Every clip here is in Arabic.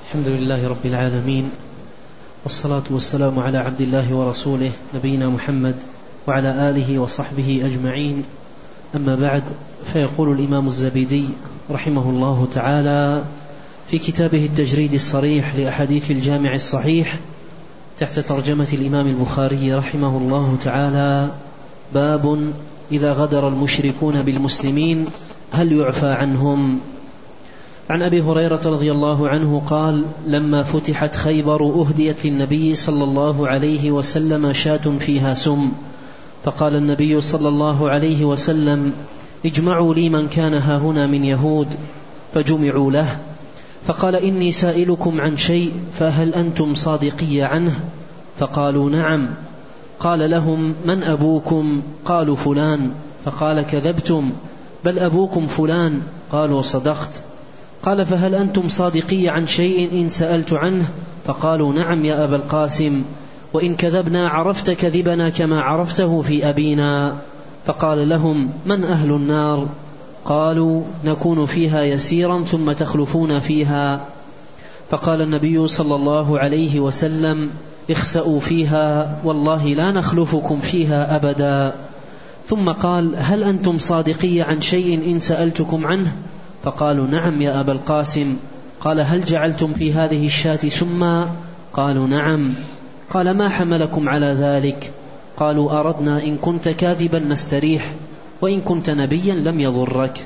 الحمد لله رب العالمين، والصلاة والسلام على عبد الله ورسوله نبينا محمد وعلى آله وصحبه أجمعين. أما بعد، فيقول الإمام الزبيدي رحمه الله تعالى في كتابه التجريد الصريح لأحاديث الجامع الصحيح تحت ترجمة الإمام البخاري رحمه الله تعالى: باب إذا غدر المشركون بالمسلمين هل يعفى عنهم؟ عن أبي هريرة رضي الله عنه قال: لما فتحت خيبر أهديت للنبي صلى الله عليه وسلم شاة فيها سم، فقال النبي صلى الله عليه وسلم: اجمعوا لي من كان هاهنا من يهود، فجمعوا له، فقال: إني سائلكم عن شيء فهل أنتم صادقي عنه؟ فقالوا: نعم. قال لهم: من أبوكم؟ قالوا: فلان. فقال: كذبتم، بل أبوكم فلان. قالوا: صدقت. قال: فهل أنتم صادقي عن شيء إن سألت عنه؟ فقالوا: نعم يا أبا القاسم، وإن كذبنا عرفت كذبنا كما عرفته في أبينا. فقال لهم: من أهل النار؟ قالوا: نكون فيها يسيرا ثم تخلفون فيها. فقال النبي صلى الله عليه وسلم: اخسأوا فيها، والله لا نخلفكم فيها أبدا. ثم قال: هل أنتم صادقي عن شيء إن سألتكم عنه؟ فقالوا: نعم يا أبا القاسم. قال: هل جعلتم في هذه الشاة سما؟ قالوا: نعم. قال: ما حملكم على ذلك؟ قالوا: أردنا إن كنت كاذبا نستريح، وإن كنت نبيا لم يضرك.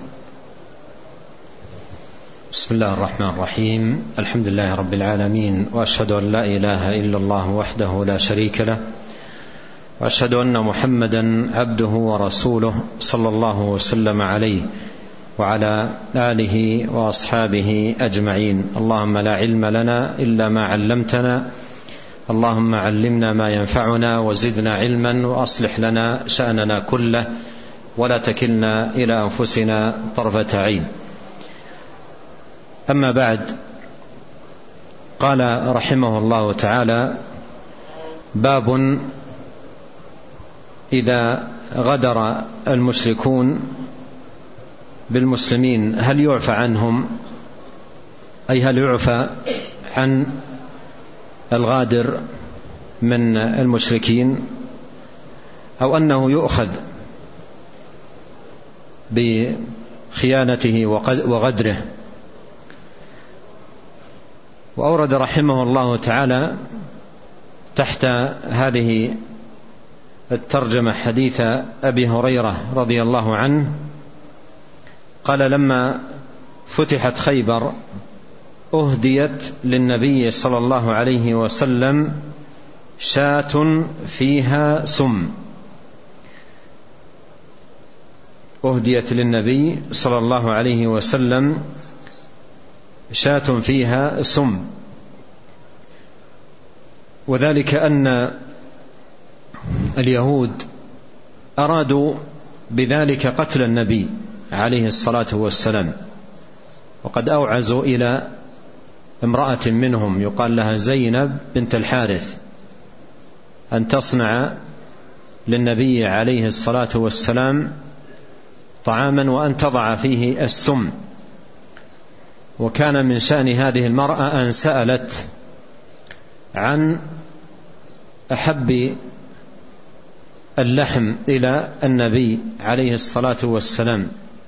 بسم الله الرحمن الرحيم. الحمد لله رب العالمين، وأشهد أن لا إله إلا الله وحده لا شريك له، وأشهد أن محمدا عبده ورسوله صلى الله وسلم عليه وعلى آله وأصحابه أجمعين. اللهم لا علم لنا إلا ما علمتنا، اللهم علمنا ما ينفعنا وزدنا علما، وأصلح لنا شأننا كله، ولا تكلنا إلى أنفسنا طرفة عين. أما بعد، قال رحمه الله تعالى: باب إذا غدر المشركون بالمسلمين هل يعفى عنهم، أي هل يعفى عن الغادر من المشركين، أو أنه يؤخذ بخيانته وغدره. وأورد رحمه الله تعالى تحت هذه الترجمة حديث أبي هريرة رضي الله عنه قال: لما فتحت خيبر أهديت للنبي صلى الله عليه وسلم شاة فيها سم. أهديت للنبي صلى الله عليه وسلم شاة فيها سم، وذلك أن اليهود أرادوا بذلك قتل النبي عليه الصلاة والسلام، وقد أوعزوا إلى امرأة منهم يقال لها زينب بنت الحارث أن تصنع للنبي عليه الصلاة والسلام طعاما وأن تضع فيه السم. وكان من شأن هذه المرأة أن سألت عن أحب اللحم إلى النبي عليه الصلاة والسلام،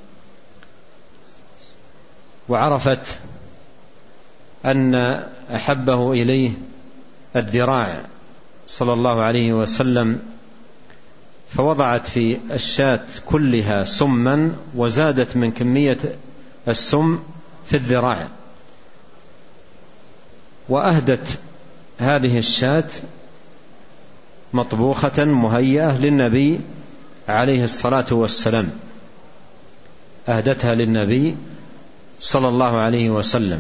وعرفت أن أحبه إليه الذراع صلى الله عليه وسلم، فوضعت في الشاة كلها سما وزادت من كمية السم في الذراع، وأهدت هذه الشاة مطبوخة مهيئة للنبي عليه الصلاة والسلام، أهدتها للنبي صلى الله عليه وسلم،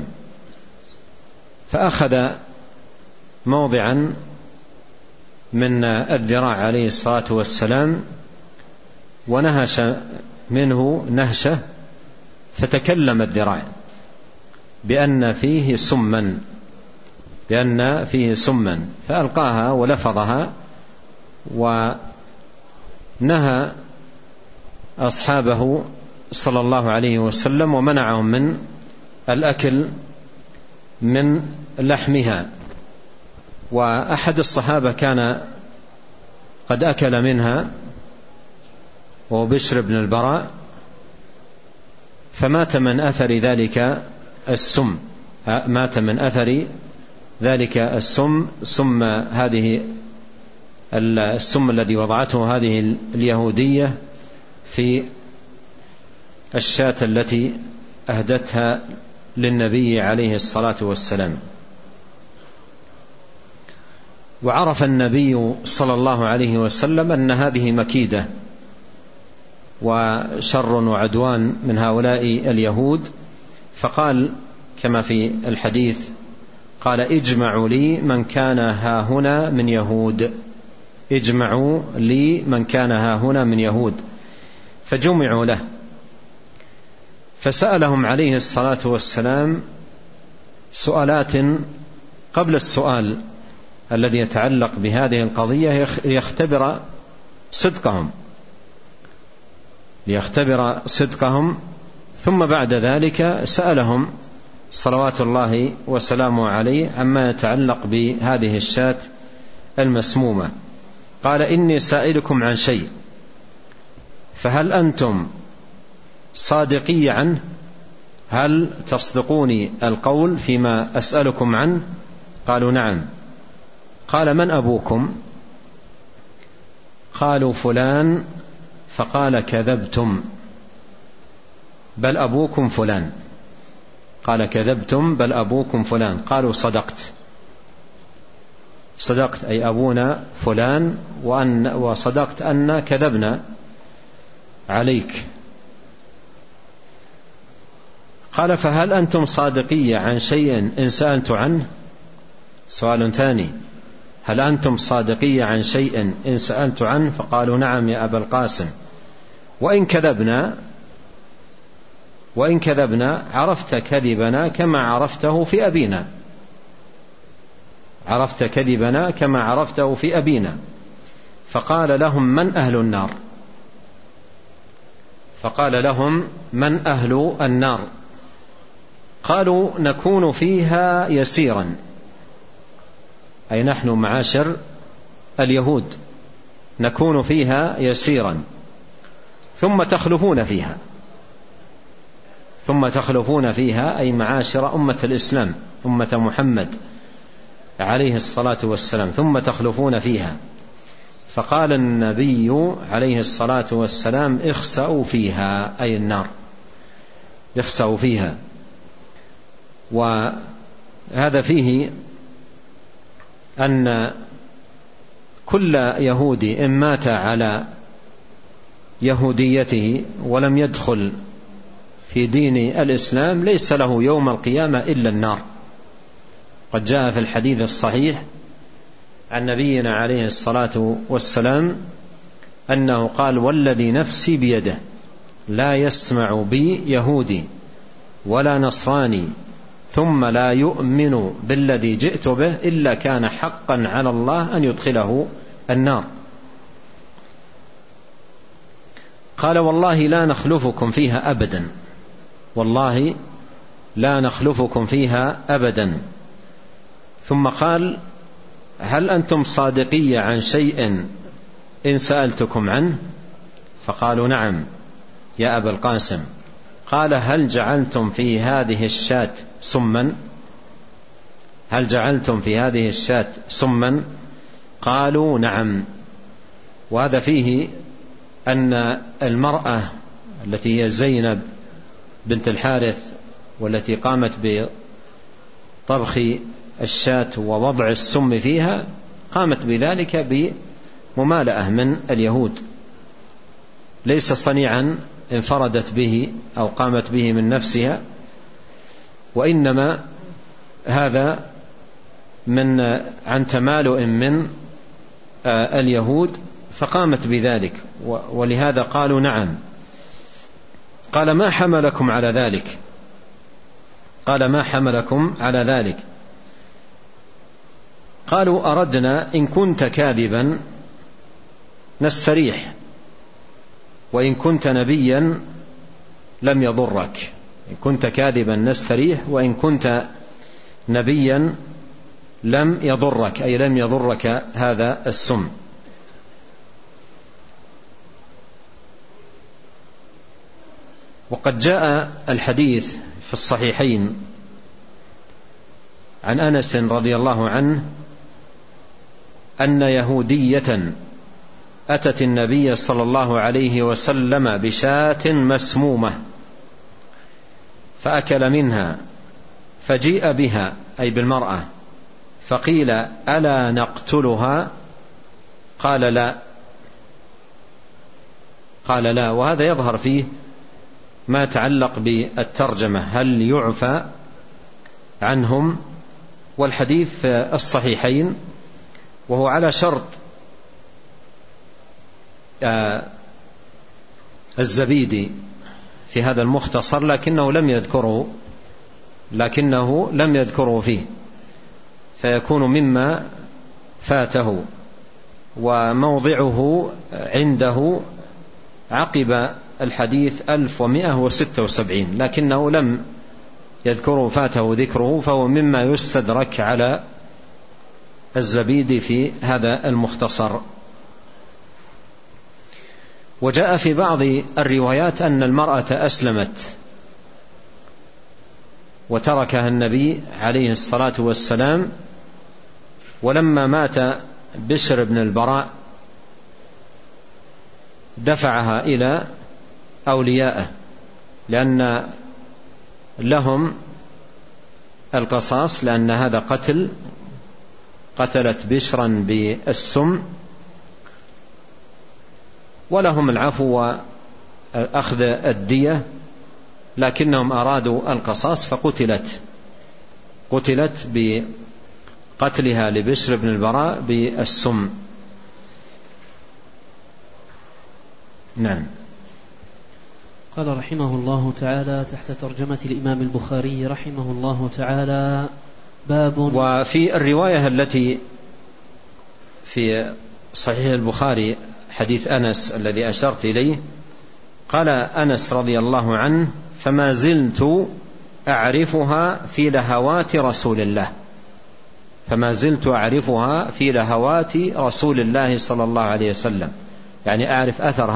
فأخذ موضعا من الذراع عليه الصلاة والسلام ونهش منه نهشة، فتكلم الذراع بأن فيه سما، فألقاها ولفظها، ونهى أصحابه صلى الله عليه وسلم ومنعهم من الأكل من لحمها. وأحد الصحابة كان قد أكل منها وهو بشر بن البراء، فمات من أثر ذلك السم، مات من أثر ذلك السم، هذه السم الذي وضعته هذه اليهودية في الشاة التي أهدتها للنبي عليه الصلاة والسلام. وعرف النبي صلى الله عليه وسلم أن هذه مكيدة وشر وعدوان من هؤلاء اليهود، فقال كما في الحديث قال: اجمعوا لي من كان هاهنا من يهود، اجمعوا لي من كان هاهنا من يهود. فجمعوا له، فسألهم عليه الصلاة والسلام سؤالات قبل السؤال الذي يتعلق بهذه القضية ليختبر صدقهم، ثم بعد ذلك سألهم صلوات الله وسلامه عليه عما يتعلق بهذه الشاة المسمومة. قال: إني سائلكم عن شيء فهل أنتم صادقي عنه؟ هل تصدقوني القول فيما أسألكم عنه؟ قالوا: نعم. قال: من أبوكم؟ قالوا: فلان. فقال: كذبتم، بل أبوكم فلان. قال: كذبتم، بل أبوكم فلان. قالوا: صدقت أي أبونا فلان، وصدقت أن كذبنا عليك. قال: فهل أنتم صادقي عن شيء إن سألت عنه؟ سؤال ثاني: هل أنتم صادقي عن شيء إن سألت عنه؟ فقالوا: نعم يا أبا القاسم. وإن كذبنا عرفت كذبنا كما عرفته في أبينا، عرفت كذبنا كما عرفته في أبينا. فقال لهم: من أهل النار؟ فقال لهم: من أهل النار؟ قالوا: نكون فيها يسيرا، أي نحن معاشر اليهود نكون فيها يسيرا، ثم تخلفون فيها أي معاشر أمة الإسلام، أمة محمد عليه الصلاة والسلام، ثم تخلفون فيها. فقال النبي عليه الصلاة والسلام: اخسأوا فيها، أي النار، اخسأوا فيها. وهذا فيه أن كل يهودي إن مات على يهوديته ولم يدخل في دين الإسلام ليس له يوم القيامة إلا النار. قد جاء في الحديث الصحيح عن نبينا عليه الصلاة والسلام أنه قال: والذي نفسي بيده لا يسمع بي يهودي ولا نصراني ثم لا يؤمن بالذي جئت به إلا كان حقا على الله أن يدخله النار. قال: والله لا نخلفكم فيها أبدا، والله لا نخلفكم فيها أبدا. ثم قال: هل أنتم صادقي عن شيء إن سألتكم عنه؟ فقالوا: نعم يا أبا القاسم. قال: هل جعلتم في هذه الشاة سما؟ هل جعلتم في هذه الشاة سما؟ قالوا: نعم. وهذا فيه أن المرأة التي هي زينب بنت الحارث والتي قامت بطبخ الشاة ووضع السم فيها قامت بذلك بممالأة من اليهود، ليس صنيعا انفردت به أو قامت به من نفسها، وإنما هذا عن تمالؤ من اليهود فقامت بذلك، ولهذا قالوا: نعم. قال: ما حملكم على ذلك؟ قال: ما حملكم على ذلك؟ قالوا: أردنا إن كنت كاذبا نستريح، وإن كنت نبيا لم يضرك. إن كنت كاذبا نستريح، وإن كنت نبيا لم يضرك، أي لم يضرك هذا السم. وقد جاء الحديث في الصحيحين عن أنس رضي الله عنه أن يهودية أتت النبي صلى الله عليه وسلم بشاة مسمومة فأكل منها، فجيء بها أي بالمرأة، فقيل ألا نقتلها؟ قال لا. وهذا يظهر فيه ما يتعلق بالترجمة، هل يعفى عنهم؟ والحديث في الصحيحين، وهو على شرط الزبيدي في هذا المختصر، لكنه لم يذكره فيه، فيكون مما فاته. وموضعه عنده عقب الحديث 1176، لكنه لم يذكره، فاته ذكره، فهو مما يستدرك على الزبيدي في هذا المختصر. وجاء في بعض الروايات أن المرأة أسلمت وتركها النبي عليه الصلاة والسلام، ولما مات بشر بن البراء دفعها إلى أوليائه، لأن لهم القصاص، لأن هذا قتلت بشرا بالسم، ولهم العفو وأخذ الدية، لكنهم أرادوا القصاص فقتلت بقتلها لبشر بن البراء بالسم. نعم. قال رحمه الله تعالى تحت ترجمة الإمام البخاري رحمه الله تعالى: باب. وفي الرواية التي في صحيح البخاري حديث أنس الذي أشرت إليه، قال أنس رضي الله عنه: فما زلت أعرفها في لهوات رسول الله. فما زلت أعرفها في لهوات رسول الله صلى الله عليه وسلم، يعني أعرف أثر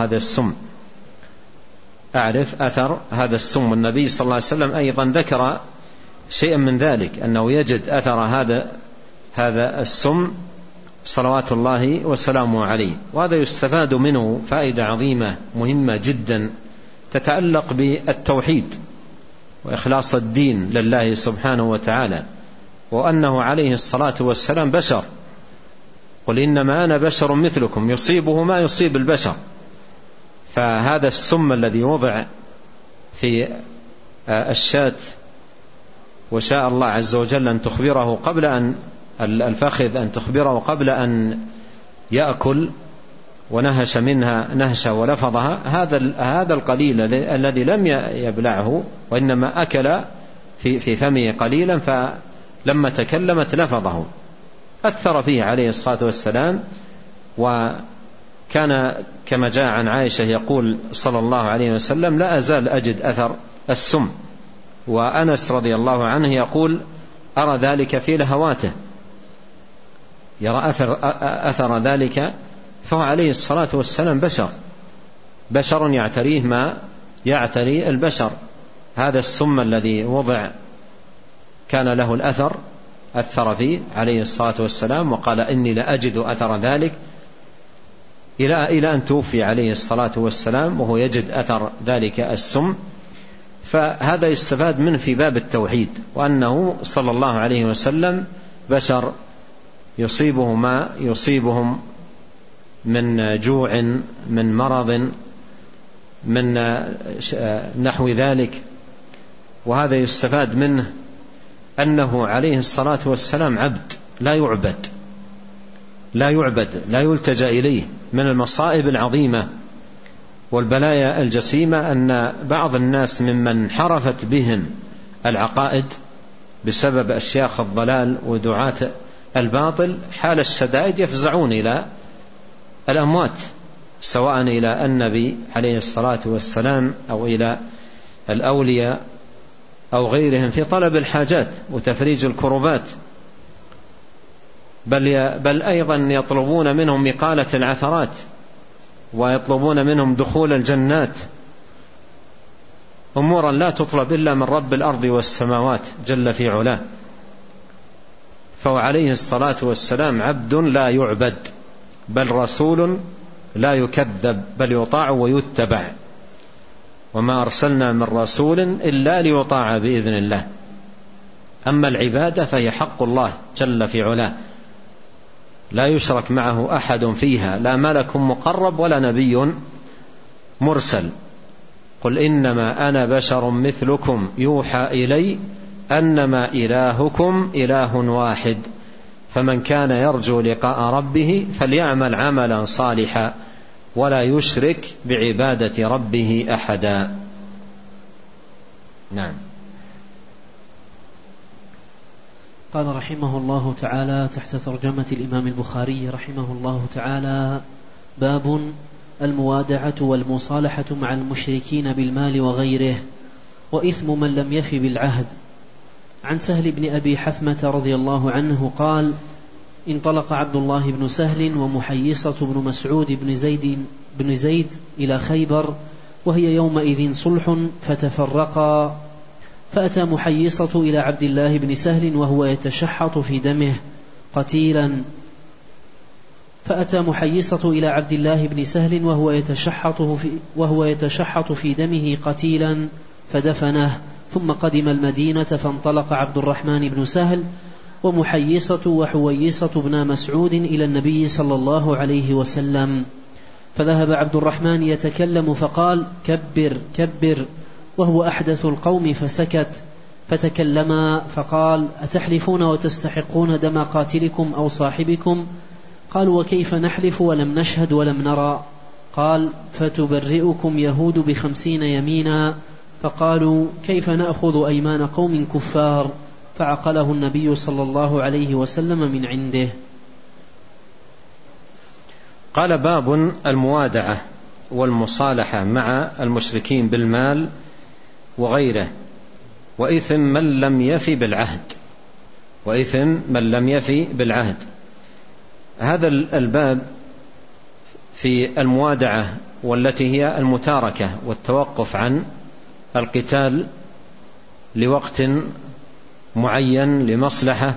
هذا السم. والنبي صلى الله عليه وسلم أيضا ذكر شيئا من ذلك، أنه يجد أثر هذا السم صلوات الله وسلامه عليه. وهذا يستفاد منه فائدة عظيمة مهمة جدا تتعلق بالتوحيد وإخلاص الدين لله سبحانه وتعالى، وأنه عليه الصلاة والسلام بشر. قل إنما أنا بشر مثلكم يصيبه ما يصيب البشر. فهذا السم الذي وضع في الشاة وشاء الله عز وجل أن تخبره قبل أن الفخذ أن تخبره قبل أن يأكل، ونهش منها نهشة ولفظها، هذا القليل الذي لم يبلعه وإنما أكل في فمه قليلا، فلما تكلمت لفظه، أثر فيه عليه الصلاة والسلام. وكان كما جاء عن عائشة يقول صلى الله عليه وسلم: لا أزال أجد أثر السم. وأنس رضي الله عنه يقول: أرى ذلك في لهواته، يرى أثر ذلك، فهو عليه الصلاة والسلام بشر يعتريه ما يعتري البشر. هذا السم الذي وضع كان له الأثر، أثر فيه عليه الصلاة والسلام، وقال: إني لأجد أثر ذلك، إلى أن توفي عليه الصلاة والسلام وهو يجد أثر ذلك السم. فهذا يستفاد منه في باب التوحيد، وأنه صلى الله عليه وسلم بشر يصيبه ما يصيبهم من جوع، من مرض، من نحو ذلك. وهذا يستفاد منه أنه عليه الصلاة والسلام عبد لا يعبد، لا يلتجأ إليه. من المصائب العظيمة والبلايا الجسيمة أن بعض الناس ممن حرفت بهم العقائد بسبب أشياخ الضلال ودعاة الباطل، حال الشدائد يفزعون إلى الأموات، سواء إلى النبي عليه الصلاة والسلام أو إلى الأولياء أو غيرهم في طلب الحاجات وتفريج الكربات، بل أيضا يطلبون منهم إقالة العثرات، ويطلبون منهم دخول الجنات، أمورا لا تطلب إلا من رب الأرض والسماوات جل في علاه. فهو عليه الصلاة والسلام عبد لا يعبد، بل رسول لا يكذب، بل يطاع ويتبع. وما أرسلنا من رسول إلا ليطاع بإذن الله. أما العبادة فهي حق الله جل في علاه، لا يشرك معه أحد فيها، لا ملك مقرب ولا نبي مرسل. قل إنما أنا بشر مثلكم يوحى إلي أنما إلهكم إله واحد، فمن كان يرجو لقاء ربه فليعمل عملا صالحا ولا يشرك بعبادة ربه أحدا. نعم. قال رحمه الله تعالى تحت ترجمة الإمام البخاري رحمه الله تعالى: باب الموادعة والمصالحة مع المشركين بالمال وغيره، وإثم من لم يف بالعهد. عن سهل بن أبي حثمة رضي الله عنه قال: انطلق عبد الله بن سهل ومحيصة بن مسعود بن زيد إلى خيبر، وهي يومئذ صلح، فتفرقا، فأتى محيصة إلى عبد الله بن سهل وهو يتشحط في دمه قتيلا وهو يتشحط في دمه قتيلا فدفنه. ثم قدم المدينة، فانطلق عبد الرحمن بن سهل ومحيصة وحويصة بن مسعود إلى النبي صلى الله عليه وسلم، فذهب عبد الرحمن يتكلم فقال: كبر كبر، وهو أحدث القوم، فسكت. فتكلما فقال: أتحلفون وتستحقون دم قاتلكم أو صاحبكم؟ قالوا: وكيف نحلف ولم نشهد ولم نرى؟ قال: فتبرئكم يهود ب50 يمينا. فقالوا: كيف نأخذ أيمان قوم كفار؟ فعقله النبي صلى الله عليه وسلم من عنده. قال: باب الموادعة والمصالحة مع المشركين بالمال وغيره، وإثم من لم يف بالعهد. هذا الباب في الموادعة، والتي هي المتاركة والتوقف عن القتال لوقت معين لمصلحة،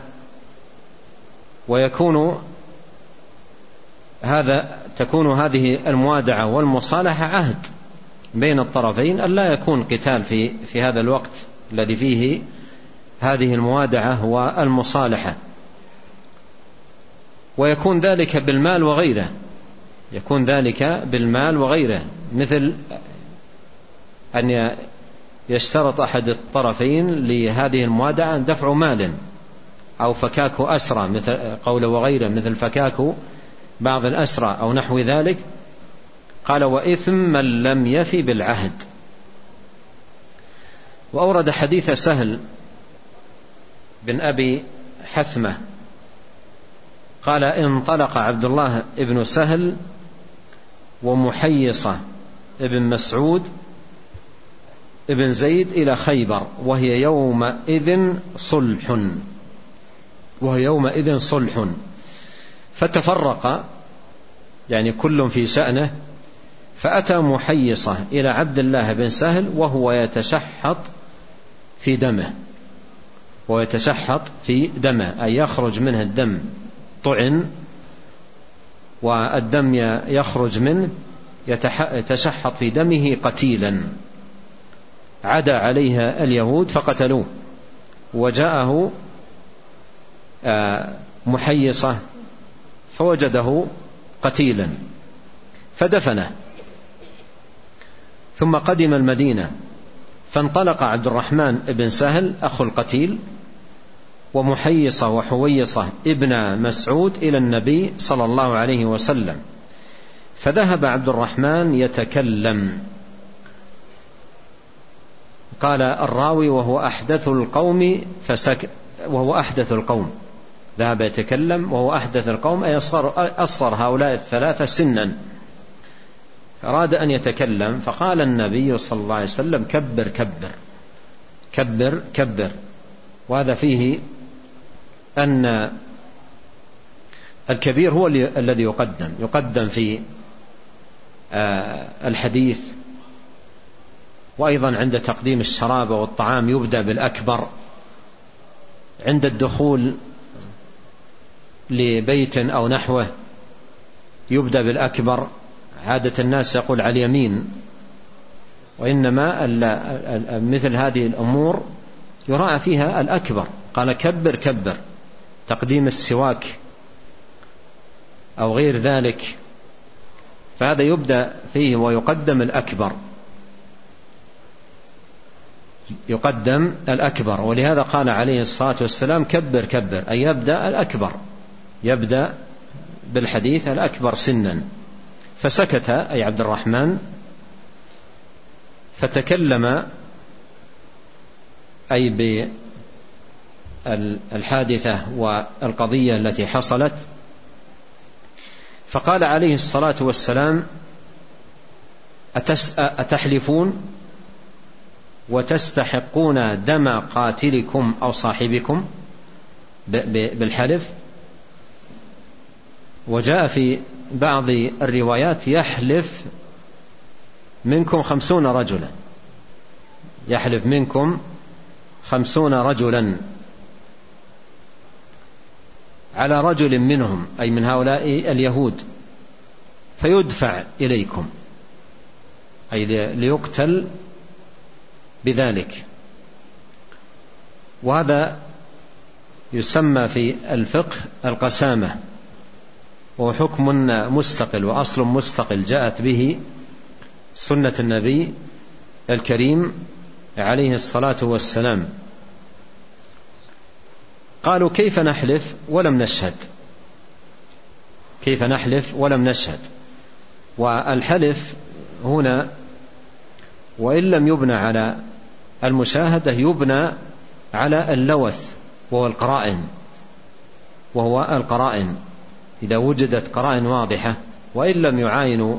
تكون هذه الموادعة والمصالحة عهد بين الطرفين، أن لا يكون قتال في هذا الوقت الذي فيه هذه الموادعة والمصالحة. ويكون ذلك بالمال وغيره، مثل أن يشترط أحد الطرفين لهذه الموادعة دفع مال أو فكاك أسرى، مثل قول وغيره، مثل فكاك بعض الأسرى أو نحو ذلك. قال: وإثم من لم يف بالعهد. وأورد حديث سهل بن أبي حثمة قال: انطلق عبد الله بن سهل ومحيصة ابن مسعود ابن زيد إلى خيبر، وهي يومئذ صلح، فتفرق، يعني كل في شأنه. فأتى محيصة إلى عبد الله بن سهل وهو يتشحط في دمه، أي يخرج منه الدم، طعن والدم يخرج منه، يتشحط في دمه قتيلا. عدا عليها اليهود فقتلوه، وجاءه محيصة فوجده قتيلا فدفنه. ثم قدم المدينة، فانطلق عبد الرحمن بن سهل أخو القتيل ومحيصة وحويصة ابن مسعود إلى النبي صلى الله عليه وسلم، فذهب عبد الرحمن يتكلم. قال الراوي: وهو أحدث القوم، ذهب يتكلم وهو أحدث القوم، أي أصغر هؤلاء الثلاثة سنا. أراد أن يتكلم، فقال النبي صلى الله عليه وسلم: كبر كبر، كبر كبر. وهذا فيه أن الكبير هو الذي يقدم في الحديث، وأيضا عند تقديم الشراب والطعام يبدأ بالأكبر، عند الدخول لبيت أو نحوه يبدأ بالأكبر. عادة الناس يقول على اليمين، وإنما مثل هذه الأمور يراعى فيها الأكبر. قال كبر كبر، تقديم السواك أو غير ذلك، فهذا يبدأ فيه ويقدم الأكبر، يقدم الأكبر. ولهذا قال عليه الصلاة والسلام كبر كبر، أي يبدأ الأكبر، يبدأ بالحديث الأكبر سنا. فسكت أي عبد الرحمن، فتكلم أي بالحادثة والقضية التي حصلت. فقال عليه الصلاة والسلام أتحلفون وتستحقون دم قاتلكم أو صاحبكم بالحلف؟ وجاء في بعض الروايات يحلف منكم 50 رجلا، يحلف منكم 50 رجلا على رجل منهم، أي من هؤلاء اليهود، فيدفع إليكم، أي ليقتل بذلك. وهذا يسمى في الفقه القسامة، وهو حكم مستقل وأصل مستقل جاءت به سنة النبي الكريم عليه الصلاة والسلام. قالوا كيف نحلف ولم نشهد؟ كيف نحلف ولم نشهد؟ والحلف هنا وإن لم يبنى على المشاهدة يبنى على اللوث وهو القرائن. إذا وجدت قرائن واضحة، وإن لم يعاينوا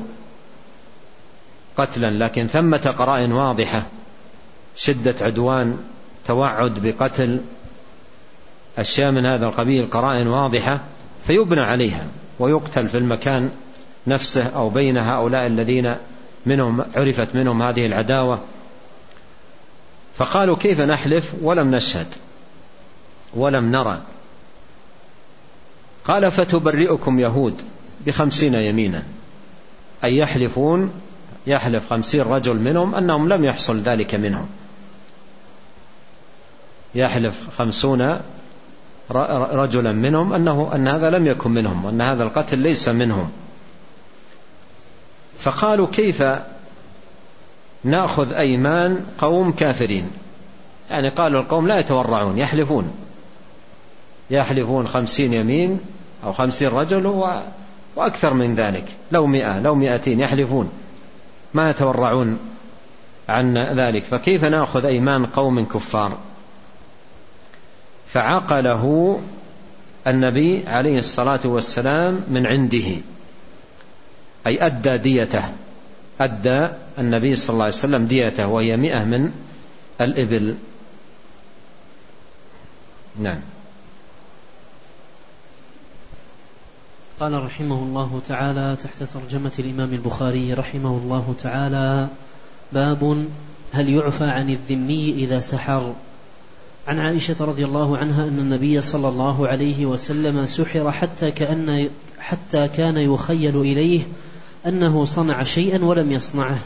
قتلا لكن ثمة قرائن واضحة، شدة عدوان، توعد بقتل، أشياء من هذا القبيل، قرائن واضحة، فيبنى عليها ويقتل في المكان نفسه أو بين هؤلاء الذين منهم عرفت منهم هذه العداوة. فقالوا كيف نحلف ولم نشهد ولم نرى؟ قال فتبرئكم يهود ب50 يمينا، أي يحلف 50 رجل منهم أنهم لم يحصل ذلك منهم، يحلف 50 رجلا منهم أن هذا لم يكن منهم، وأن هذا القتل ليس منهم. فقالوا كيف نأخذ أيمان قوم كافرين؟ يعني قالوا القوم لا يتورعون، يحلفون 50 يمين أو 50 رجل وأكثر من ذلك، لو 100 لو 200 يحلفون، ما يتورعون عن ذلك، فكيف نأخذ أيمان قوم كفار؟ فعقله النبي عليه الصلاة والسلام من عنده، أي أدى ديته، أدى النبي صلى الله عليه وسلم ديته، وهي 100 من الإبل. نعم. قال رحمه الله تعالى تحت ترجمة الإمام البخاري رحمه الله تعالى: باب هل يعفى عن الذمي إذا سحر. عن عائشة رضي الله عنها أن النبي صلى الله عليه وسلم سحر حتى كان يخيل إليه أنه صنع شيئا ولم يصنعه.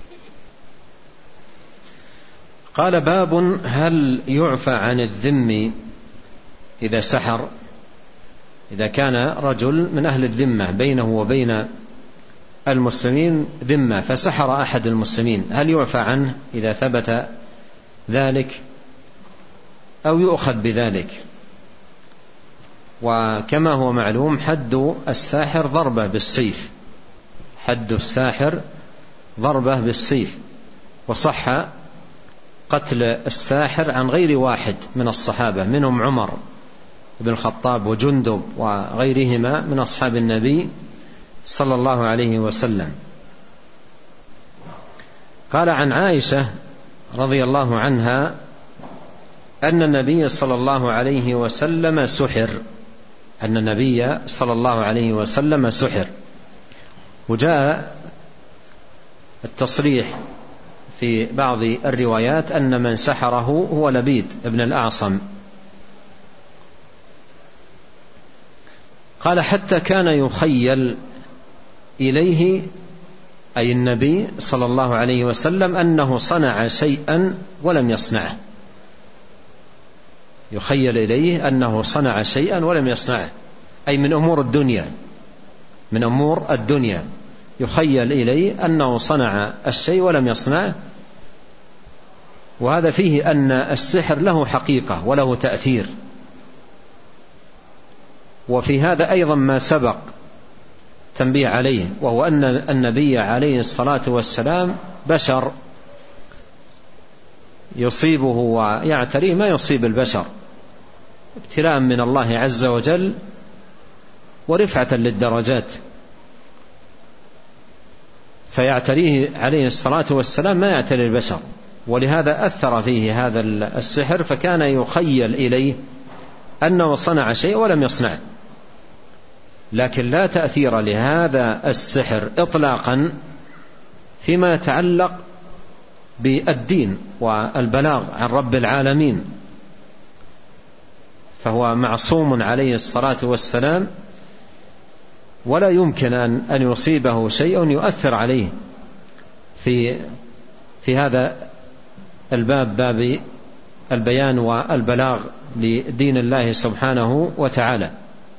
قال باب هل يعفى عن الذمي إذا سحر. إذا كان رجل من أهل الذمة بينه وبين المسلمين ذمة فسحر أحد المسلمين، هل يعفى عنه إذا ثبت ذلك أو يؤخذ بذلك؟ وكما هو معلوم حد الساحر ضربة بالسيف، حد الساحر ضربة بالسيف. وصح قتل الساحر عن غير واحد من الصحابة، منهم عمر بن الخطاب وجندب وغيرهما من أصحاب النبي صلى الله عليه وسلم. قال عن عائشة رضي الله عنها أن النبي صلى الله عليه وسلم سحر، أن النبي صلى الله عليه وسلم سحر. وجاء التصريح في بعض الروايات أن من سحره هو لبيد ابن الأعصم. قال حتى كان يخيل إليه، أي النبي صلى الله عليه وسلم، أنه صنع شيئا ولم يصنعه. يخيل إليه أنه صنع شيئا ولم يصنعه، أي من أمور الدنيا، من أمور الدنيا يخيل إليه أنه صنع الشيء ولم يصنعه. وهذا فيه أن السحر له حقيقة وله تأثير. وفي هذا أيضا ما سبق تنبيه عليه، وهو أن النبي عليه الصلاة والسلام بشر يصيبه ويعتريه ما يصيب البشر، ابتلاء من الله عز وجل ورفعة للدرجات، فيعتريه عليه الصلاة والسلام ما يعتري البشر. ولهذا أثر فيه هذا السحر، فكان يخيل إليه أنه صنع شيء ولم يصنعه. لكن لا تأثير لهذا السحر إطلاقا فيما يتعلق بالدين والبلاغ عن رب العالمين، فهو معصوم عليه الصلاة والسلام، ولا يمكن أن يصيبه شيء يؤثر عليه في هذا الباب، باب البيان والبلاغ لدين الله سبحانه وتعالى.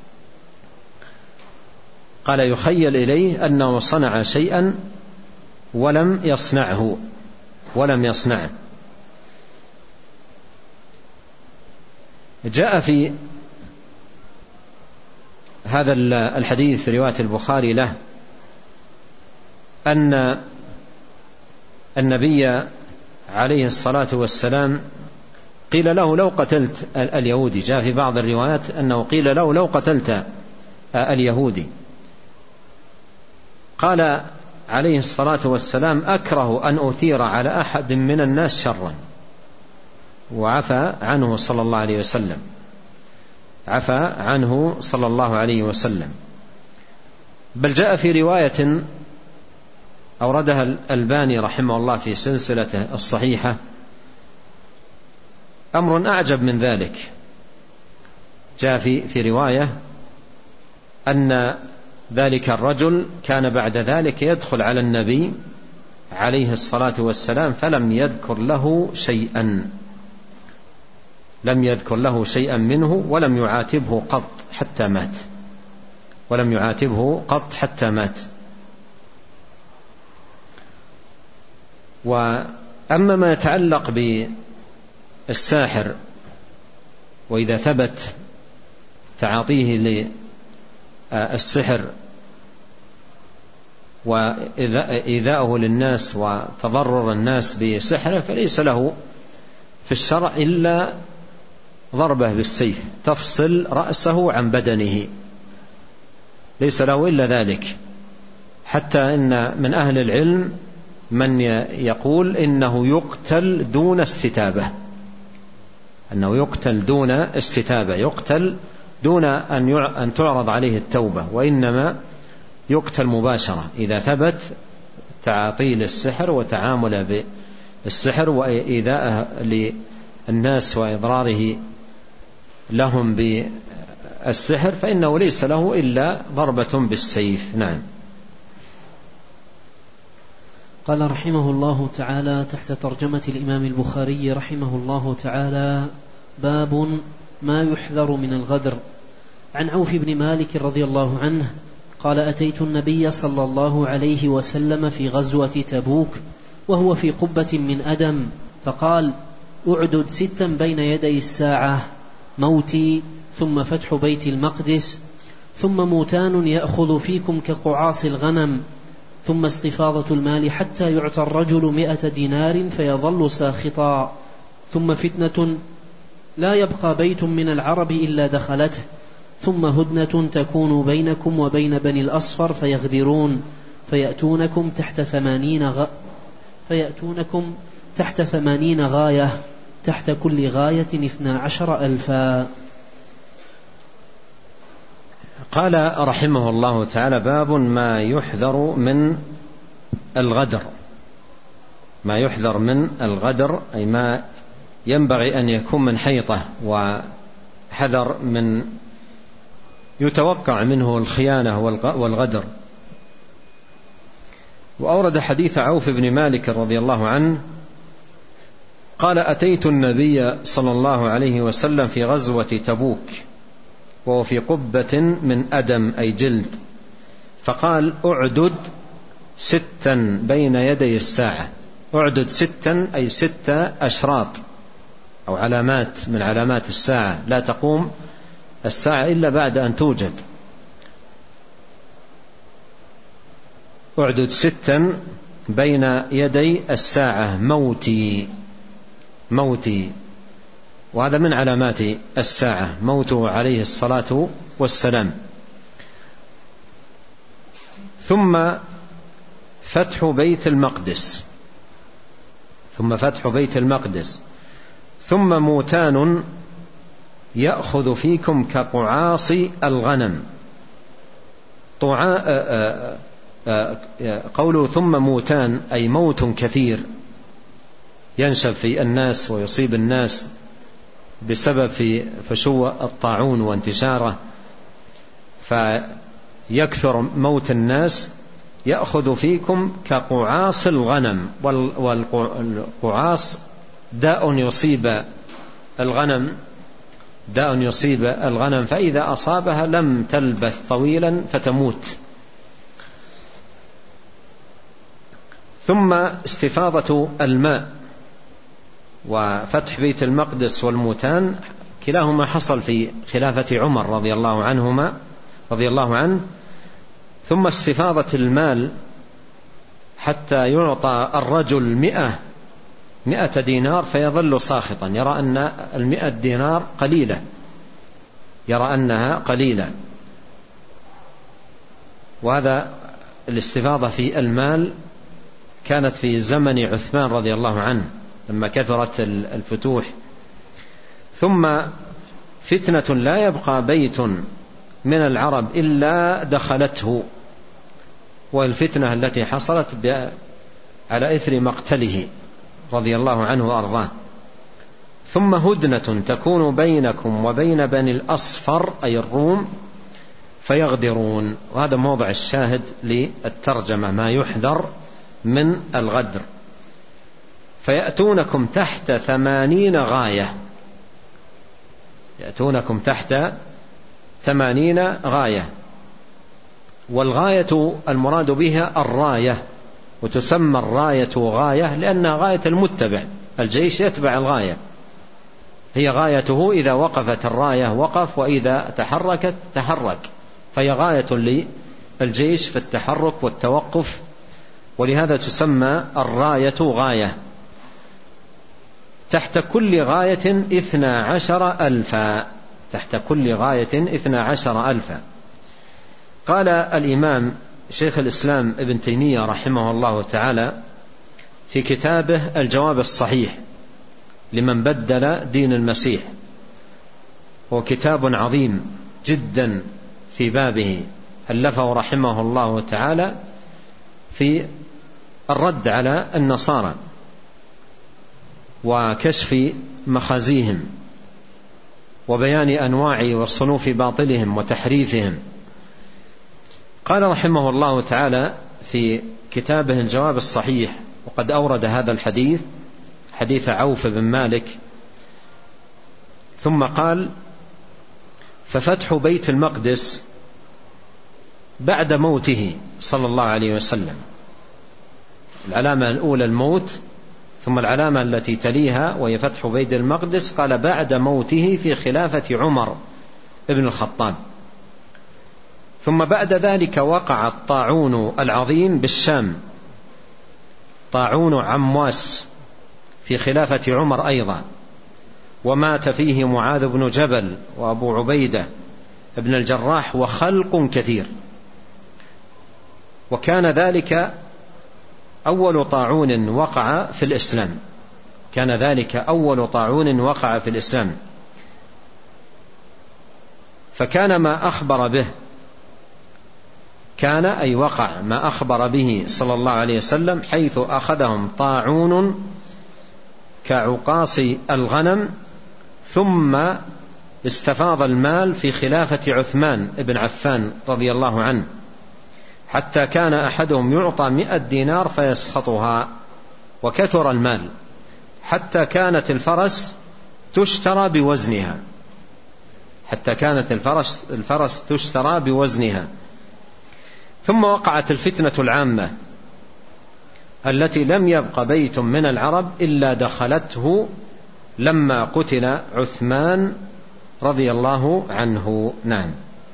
قال يخيل إليه أنه صنع شيئا ولم يصنعه. جاء في هذا الحديث رواية البخاري له أن النبي عليه الصلاة والسلام قيل له لو قتلت اليهودي. جاء في بعض الروايات أنه قيل له لو قتلت اليهودي، قال عليه الصلاة والسلام أكره أن أثير على أحد من الناس شرا، وعفى عنه صلى الله عليه وسلم، عفى عنه صلى الله عليه وسلم. بل جاء في رواية أوردها الألباني رحمه الله في سلسلته الصحيحة أمر أعجب من ذلك. جاء في رواية أن ذلك الرجل كان بعد ذلك يدخل على النبي عليه الصلاة والسلام فلم يذكر له شيئا، لم يذكر له شيئا منه، ولم يعاتبه قط حتى مات، ولم يعاتبه قط حتى مات. وأما ما يتعلق بالساحر، وإذا ثبت تعاطيه للسحر وإيذاؤه للناس وتضرر الناس بسحره، فليس له في الشرع إلا ضربة بالسيف تفصل رأسه عن بدنه، ليس له إلا ذلك. حتى إن من أهل العلم من يقول إنه يقتل دون استتابة، أنه يقتل دون استتابة، يقتل دون أن تعرض عليه التوبة، وإنما يقتل مباشرة إذا ثبت تعاطيه للسحر وتعامله بالسحر وإيذاءه للناس وإضراره لهم بالسحر، فإنه ليس له إلا ضربة بالسيف. نعم. قال رحمه الله تعالى تحت ترجمة الإمام البخاري رحمه الله تعالى: باب ما يحذر من الغدر. عن عوف بن مالك رضي الله عنه قال: أتيت النبي صلى الله عليه وسلم في غزوة تبوك وهو في قبة من أدم، فقال: أعدد 6 بين يدي الساعة: موتي، ثم فتح بيت المقدس، ثم موتان يأخذ فيكم كقعاص الغنم، ثم استفاضة المال حتى يعطى الرجل 100 دينار فيظل ساخطا، ثم فتنة لا يبقى بيت من العرب إلا دخلته، ثم هدنة تكون بينكم وبين بني الأصفر فيغدرون فيأتونكم تحت 80 غاية، تحت كل غاية 12,000. قال رحمه الله تعالى: باب ما يحذر من الغدر. ما يحذر من الغدر أي ما ينبغي أن يكون من حيطة، وحذر من يتوقع منه الخيانة والغدر. وأورد حديث عوف بن مالك رضي الله عنه قال: أتيت النبي صلى الله عليه وسلم في غزوة تبوك وهو في قبة من أدم أي جلد، فقال: أعدد 6 بين يدي الساعة. أعدد 6 أي 6 أشراط أو علامات من علامات الساعة، لا تقوم الساعة إلا بعد أن توجد. أعدد 6 بين يدي الساعة موتي، وهذا من علامات الساعة، موته عليه الصلاة والسلام. ثم فتح بيت المقدس، ثم موتان يأخذ فيكم كقعاص الغنم. قوله ثم موتان أي موت كثير ينشب في الناس ويصيب الناس بسبب في فشو الطاعون وانتشاره، فيكثر موت الناس. يأخذ فيكم كقعاص الغنم، والقعاص داء يصيب الغنم، فإذا أصابها لم تلبث طويلا فتموت. ثم استفاضة الماء وفتح بيت المقدس والموتان كلاهما حصل في خلافة عمر رضي الله عنه. ثم استفاضة المال حتى يعطى الرجل 100 دينار فيظل ساخطا، يرى أن 100 دينار قليلة، يرى أنها قليلة. وهذا الاستفاضة في المال كانت في زمن عثمان رضي الله عنه لما كثرت الفتوح. ثم فتنة لا يبقى بيت من العرب إلا دخلته، والفتنة التي حصلت على إثر مقتله رضي الله عنه وأرضاه. ثم هدنة تكون بينكم وبين بني الأصفر أي الروم فيغدرون. وهذا موضع الشاهد للترجمة: ما يحذر من الغدر. فيأتونكم تحت 80 غاية، يأتونكم تحت 80 غاية. والغاية المراد بها الراية، وتسمى الراية غاية لأنها غاية المتبع، الجيش يتبع الغاية، هي غايته، إذا وقفت الراية وقف، وإذا تحركت تحرك، فهي غاية للجيش في التحرك والتوقف، ولهذا تسمى الراية غاية. تحت كل غاية 12,000، تحت كل غاية 12,000. قال الإمام شيخ الإسلام ابن تيمية رحمه الله تعالى في كتابه الجواب الصحيح لمن بدل دين المسيح، هو كتاب عظيم جدا في بابه، ألفه رحمه الله تعالى في الرد على النصارى وكشف مخازيهم وبيان أنواع وصنوف باطلهم وتحريفهم. قال رحمه الله تعالى في كتابه الجواب الصحيح، وقد أورد هذا الحديث، حديث عوف بن مالك، ثم قال: ففتح بيت المقدس بعد موته صلى الله عليه وسلم. العلامة الأولى الموت، ثم العلامة التي تليها وهي فتح بيت المقدس قال بعد موته في خلافة عمر ابن الخطاب. ثم بعد ذلك وقع الطاعون العظيم بالشام، طاعون عمواس في خلافة عمر أيضا، ومات فيه معاذ بن جبل وأبو عبيدة ابن الجراح وخلق كثير. وكان ذلك أول طاعون وقع في الإسلام، كان ذلك أول طاعون وقع في الإسلام، فكان ما أخبر به كان أي وقع ما أخبر به صلى الله عليه وسلم، حيث أخذهم طاعون كعقاص الغنم، ثم استفاض المال في خلافة عثمان بن عفان رضي الله عنه، حتى كان أحدهم يعطى 100 دينار فيسخطها، وكثر المال حتى كانت الفرس تشترى بوزنها، حتى كانت الفرس تشترى بوزنها. ثم وقعت الفتنة العامة التي لم يبق بيت من العرب إلا دخلته لما قتل عثمان رضي الله عنه. نعم.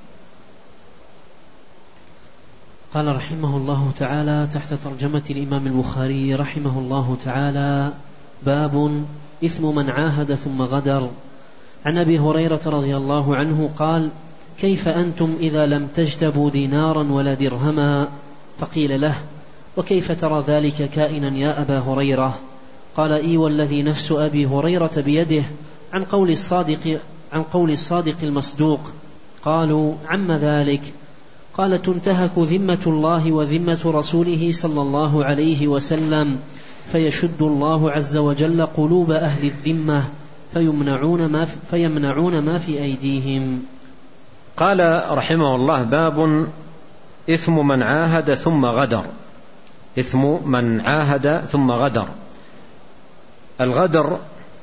قال رحمه الله تعالى تحت ترجمة الإمام البخاري رحمه الله تعالى: باب إثم من عاهد ثم غدر. عن أبي هريرة رضي الله عنه قال: كيف أنتم إذا لم تجتبوا دينارا ولا درهما؟ فقيل له: وكيف ترى ذلك كائنا يا أبا هريرة؟ قال: إي والذي نفس أبي هريرة بيده، عن قول الصادق المصدوق. قالوا: عم ذلك؟ قال: تنتهك ذمة الله وذمة رسوله صلى الله عليه وسلم، فيشد الله عز وجل قلوب أهل الذمة فيمنعون ما في أيديهم. قال رحمه الله: باب إثم من عاهد ثم غدر. إثم من عاهد ثم غدر. الغدر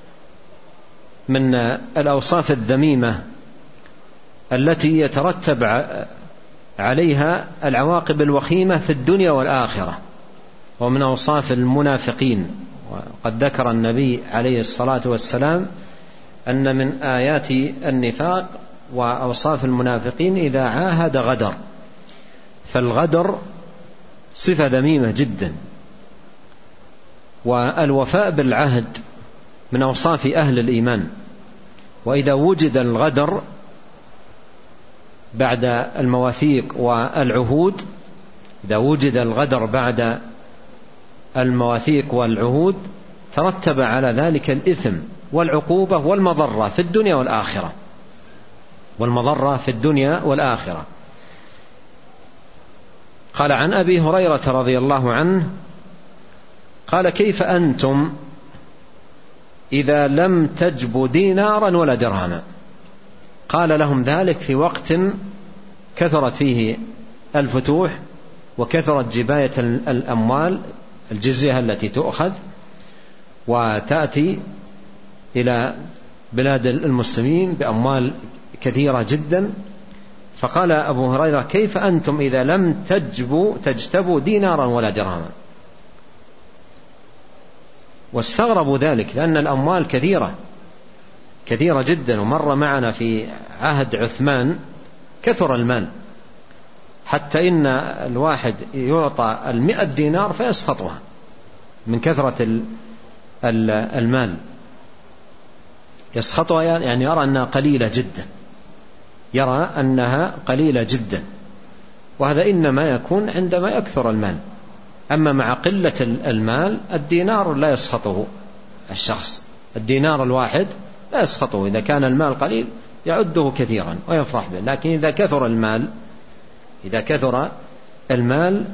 من الأوصاف الذميمة التي يترتب عليها العواقب الوخيمة في الدنيا والآخرة، ومن أوصاف المنافقين. وقد ذكر النبي عليه الصلاة والسلام أن من آيات النفاق وأوصاف المنافقين إذا عاهد غدر، فالغدر صفة ذميمة جدا. والوفاء بالعهد من أوصاف أهل الإيمان، وإذا وجد الغدر بعد المواثيق والعهود، إذا وجد الغدر بعد المواثيق والعهود ترتب على ذلك الإثم والعقوبة والمضرة في الدنيا والآخرة، والمضرة في الدنيا والآخرة. قال: عن أبي هريرة رضي الله عنه قال: كيف أنتم إذا لم تجبوا دينارا ولا درهما؟ قال لهم ذلك في وقت كثرت فيه الفتوح، وكثرت جباية الأموال، الجزية التي تؤخذ وتأتي إلى بلاد المسلمين بأموال كثيرة جدا. فقال أبو هريرة: كيف أنتم إذا لم تجتبوا دينارا ولا درهما؟ واستغربوا ذلك، لأن الأموال كثيرة جدا. ومر معنا في عهد عثمان كثر المال، حتى إن الواحد يعطى 100 دينار فيسخطها من كثرة المال، يسخطها، يعني يرى أنها قليلة جدا، يرى أنها قليلة جدا. وهذا إنما يكون عندما يكثر المال. أما مع قلة المال الدينار لا يسخطه الشخص، الدينار الواحد لا يسخطه. إذا كان المال قليل يعده كثيرا ويفرح به، لكن إذا كثر المال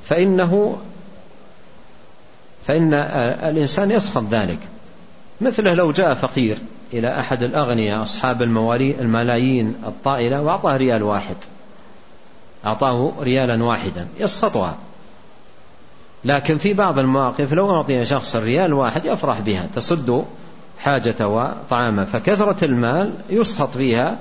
فإن الإنسان يسخط ذلك. مثله لو جاء فقير إلى أحد الأغنياء أصحاب الملايين الطائلة وأعطاه ريال واحد، أعطاه ريالا واحدا، يسخطها. لكن في بعض المواقف لو أعطي شخص الريال واحد يفرح بها، تسد حاجة وطعامه. فكثرة المال يسخط فيها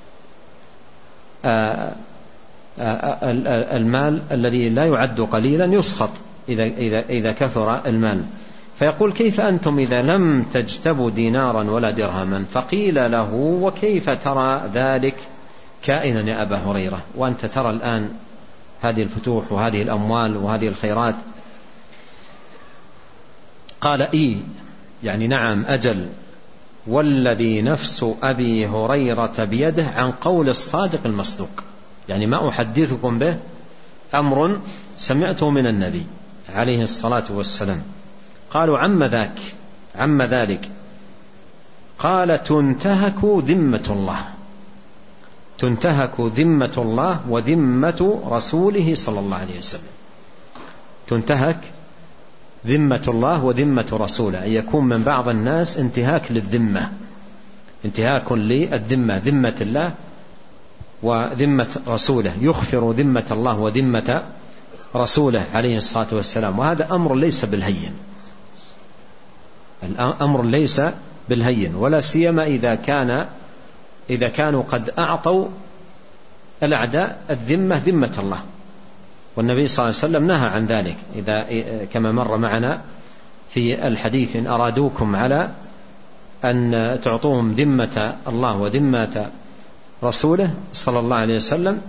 المال الذي لا يعد قليلا يسخط إذا كثر المال. فيقول: كيف أنتم إذا لم تجتبوا دينارا ولا درهما؟ فقيل له: وكيف ترى ذلك كائنا يا أبا هريرة، وأنت ترى الآن هذه الفتوح وهذه الأموال وهذه الخيرات؟ قال: إي، يعني نعم، أجل، والذي نفس أبي هريرة بيده، عن قول الصادق المصدوق، يعني ما أحدثكم به أمر سمعته من النبي عليه الصلاة والسلام. قالوا: عم ذاك؟ عم ذلك. قال تنتهك ذمة الله، تنتهك ذمة الله وذمة رسوله صلى الله عليه وسلم. تنتهك ذمة الله وذمة رسوله، أن يكون من بعض الناس انتهاك للذمة، انتهاك للذمة، ذمة الله وذمة رسوله، يخفر ذمة الله وذمة رسوله عليه الصلاة والسلام. وهذا أمر ليس بالهين، الأمر ليس بالهين، ولا سيما إذا كانوا قد أعطوا الأعداء الذمة ذمة الله. والنبي صلى الله عليه وسلم نهى عن ذلك، إذا كما مر معنا في الحديث: إن أرادوكم على أن تعطوهم ذمة الله وذمة رسوله صلى الله عليه وسلم،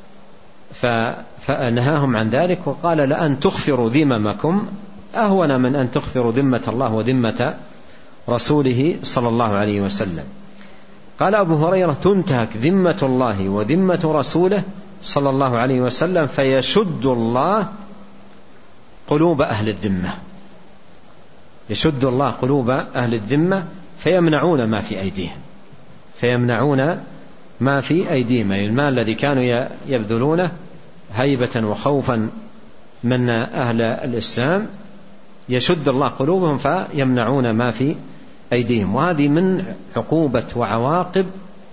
فنهاهم عن ذلك، وقال: لأن تخفروا ذممكم أهون من أن تخفروا ذمة الله وذمة رسوله صلى الله عليه وسلم. قال أبو هريرة: تنتهك ذمة الله وذمة رسوله صلى الله عليه وسلم فيشد الله قلوب أهل الذمة، يشد الله قلوب أهل الذمة فيمنعون ما في أيديهم، فيمنعون ما في أيديهم، المال الذي كانوا يبذلونه هيبة وخوفا من أهل الإسلام يشد الله قلوبهم فيمنعون ما في أيديهم. وهذه من عقوبة وعواقب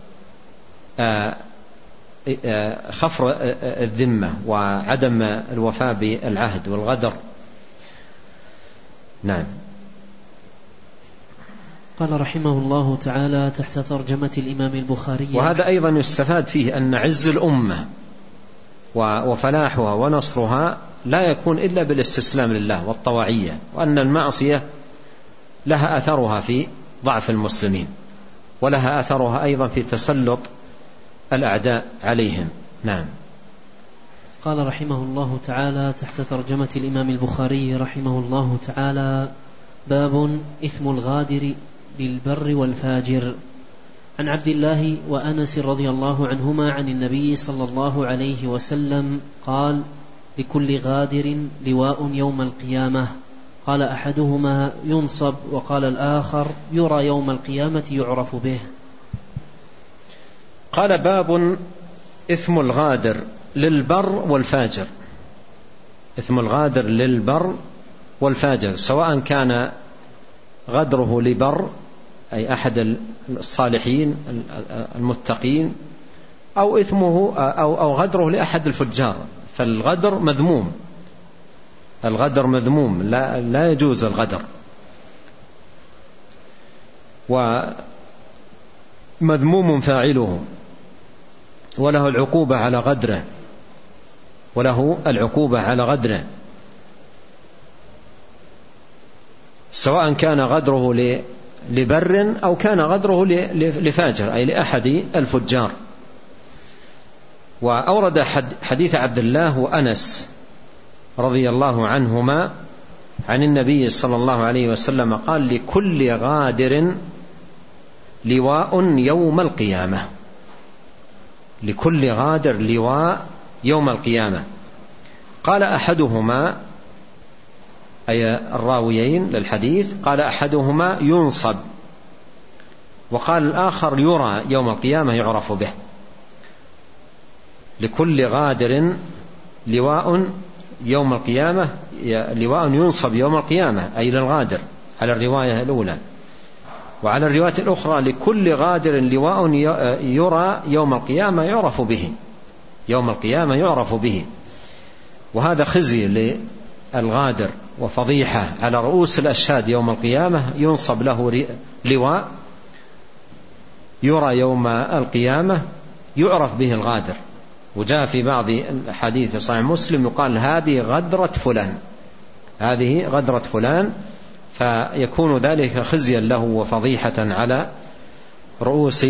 خفر الذمة وعدم الوفاء بالعهد والغدر. نعم. قال رحمه الله تعالى تحت ترجمة الإمام البخاري: وهذا أيضا يستفاد فيه أن عز الأمة وفلاحها ونصرها لا يكون إلا بالاستسلام لله والطواعية، وأن المعصية لها أثرها في ضعف المسلمين، ولها أثرها أيضا في تسلط الأعداء عليهم. نعم. قال رحمه الله تعالى تحت ترجمة الإمام البخاري رحمه الله تعالى: باب إثم الغادر للبر والفاجر. عن عبد الله وأنس رضي الله عنهما عن النبي صلى الله عليه وسلم قال: لكل غادر لواء يوم القيامة. قال أحدهما: ينصب، وقال الآخر: يرى يوم القيامة يعرف به. قال: باب إثم الغادر للبر والفاجر. إثم الغادر للبر والفاجر، سواء كان غدره لبر أي أحد الصالحين المتقين، أو إثمه أو غدره لأحد الفجار، فالغدر مذموم، الغدر مذموم، لا يجوز الغدر، ومذموم فاعله، وله العقوبة على غدره، وله العقوبة على غدره، سواء كان غدره لبر أو كان غدره لفاجر أي لأحد الفجار. وأورد حديث عبد الله وأنس رضي الله عنهما عن النبي صلى الله عليه وسلم قال: لكل غادر لواء يوم القيامة. لكل غادر لواء يوم القيامة. قال أحدهما أي الراويين للحديث، قال أحدهما: ينصب، وقال الآخر: يرى يوم القيامة يعرف به. لكل غادر لواء يوم القيامة، لواء ينصب يوم القيامة أي للغادر على الرواية الأولى. وعلى الرواية الأخرى: لكل غادر لواء يرى يوم القيامة يعرف به. يوم القيامة يعرف به. وهذا خزي للغادر وفضيحة على رؤوس الأشهاد يوم القيامة، ينصب له لواء يرى يوم القيامة يعرف به الغادر. وجاء في بعض الحديث صحيح مسلم يقال: هذه غدرة فلان، هذه غدرة فلان، فيكون ذلك خزيا له وفضيحة على رؤوس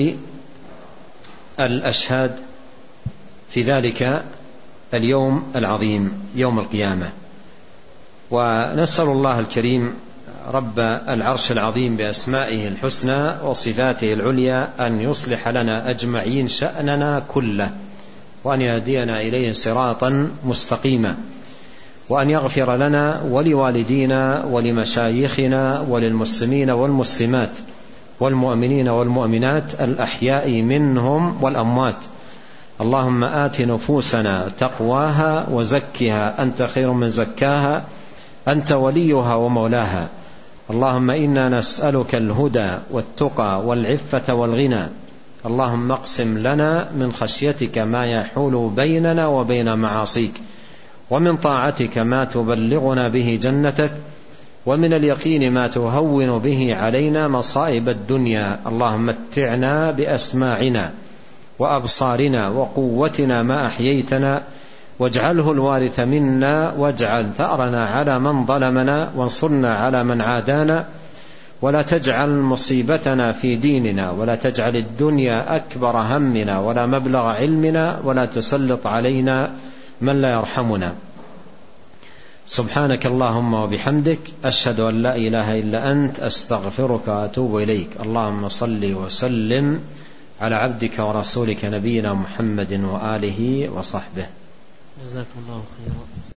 الأشهاد في ذلك اليوم العظيم يوم القيامة. ونسأل الله الكريم رب العرش العظيم بأسمائه الحسنى وصفاته العليا أن يصلح لنا أجمعين شأننا كله، وأن يهدينا إليه صراطا مستقيما، وأن يغفر لنا ولوالدينا ولمشايخنا وللمسلمين والمسلمات والمؤمنين والمؤمنات الأحياء منهم والأموات. اللهم آت نفوسنا تقواها وزكها أنت خير من زكاها أنت وليها ومولاها. اللهم إنا نسألك الهدى والتقى والعفة والغنى. اللهم اقسم لنا من خشيتك ما يحول بيننا وبين معاصيك، ومن طاعتك ما تبلغنا به جنتك، ومن اليقين ما تهون به علينا مصائب الدنيا. اللهم متعنا بأسماعنا وأبصارنا وقوتنا ما أحييتنا، واجعله الوارث منا، واجعل ثأرنا على من ظلمنا، وانصرنا على من عادانا، ولا تجعل مصيبتنا في ديننا، ولا تجعل الدنيا أكبر همنا ولا مبلغ علمنا، ولا تسلط علينا من لا يرحمنا. سبحانك اللهم وبحمدك، أشهد أن لا إله إلا أنت، أستغفرك وأتوب إليك. اللهم صل وسلم على عبدك ورسولك نبينا محمد وآله وصحبه. جزاكم الله خيرا.